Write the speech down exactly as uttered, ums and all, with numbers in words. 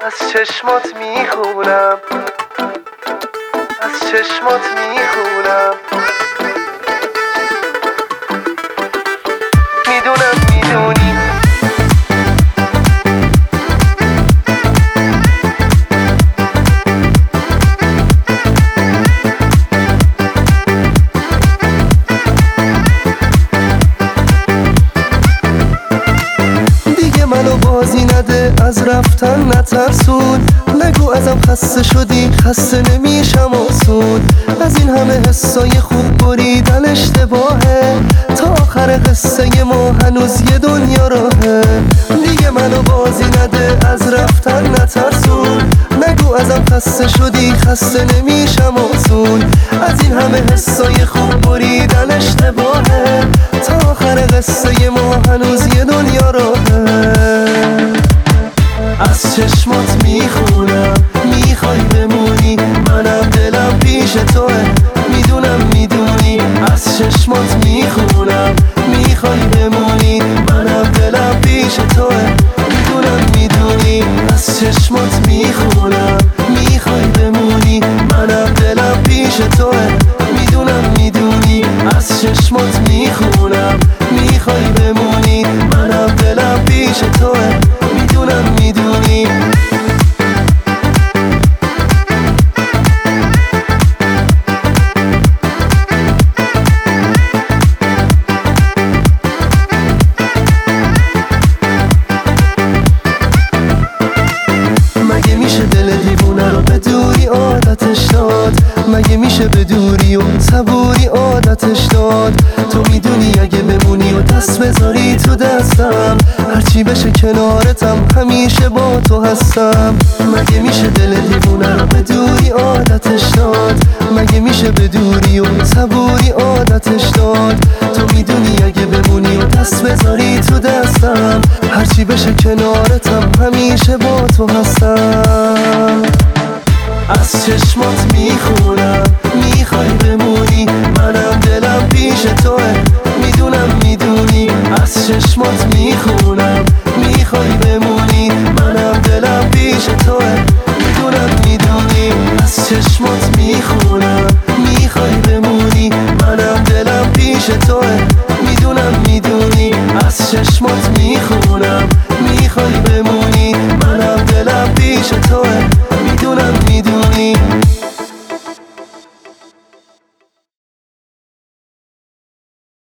از چشمات میخونم، از چشمات میخونم. میدونم میدونی دیگه منو بازی نده، از رفتن نترسون. نگو ازم خسته شدی، خسته نمیشم آسون. از این همه حسای خوب بریدن اشتباهه، تا آخر قصه ما هنوز یه دنیا راهه. دیگه منو بازی نده، از رفتن نترسون. نگو ازم خسته شدی، خسته نمیشم آسون. از این همه حسای خوب بریدن اشتباهه، تا آخر قصه ما هنوز یه دنیا راهه. از چشمات میخونم، میخوای بمونی، منم دلم پیش توه. میدونم میدونی از چشمات میخونم، میخوای بمونی، منم دلم پیش توه. میدونم میدونی از چشمات میخونم، میخوای بمونی، منم دلم پیش توه. میدونم میدونی از چشمات میخونم، میخوای بمونی، منم دلم پیش توه. میدونم میدونی مگه میشه دل دیوونه رو به دوری عادتش داد؟ مگه میشه به دوری و صبوری عادتش داد؟ تو میدونی اگه بمونی و دست بذاری تو دستم، هرچی بشه کنارتم، همیشه با تو هستم. مگه میشه دل دیوونه رو به دوری عادتش داد؟ مگه میشه به دوری و صبوری عادتش داد؟ تو میدونی اگه بمونی و دست بذاری تو دستم، هرچی بشه کنارتم، همیشه با تو هستم. از چشمات میخونم، میخوای بمونی، منم دلم پیش توه. میدونم میدونی از چشمات میخونم، میخوای بمونی، منم دلم پیش توه. میدونم میدونی از چشمات میخونم، میخوای بمونی، منم دلم پیش توه. میدونم میدونی از چشمات میخونم،